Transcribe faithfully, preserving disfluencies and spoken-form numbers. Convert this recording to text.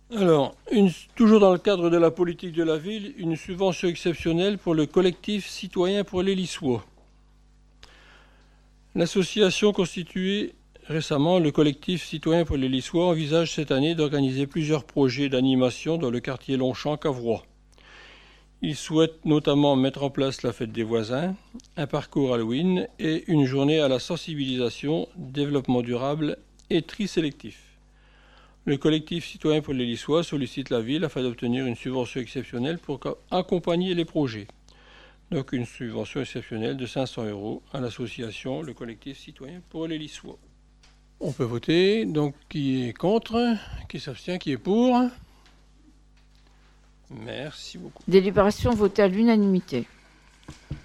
Alors, une- toujours dans le cadre de la politique de la ville, une subvention exceptionnelle pour le collectif citoyen pour les Lissois. L'association constituée récemment, le collectif citoyen pour les Lissois envisage cette année d'organiser plusieurs projets d'animation dans le quartier Longchamp-Cavrois. Il souhaite notamment mettre en place la fête des voisins, un parcours Halloween et une journée à la sensibilisation, développement durable et tri sélectif. Le collectif citoyen pour les Lissois sollicite la ville afin d'obtenir une subvention exceptionnelle pour accompagner les projets. Donc une subvention exceptionnelle de cinq cents euros à l'association Le collectif citoyen pour les Lissois. On peut voter, donc qui est contre, qui s'abstient, qui est pour. Merci beaucoup. Délibération votée à l'unanimité.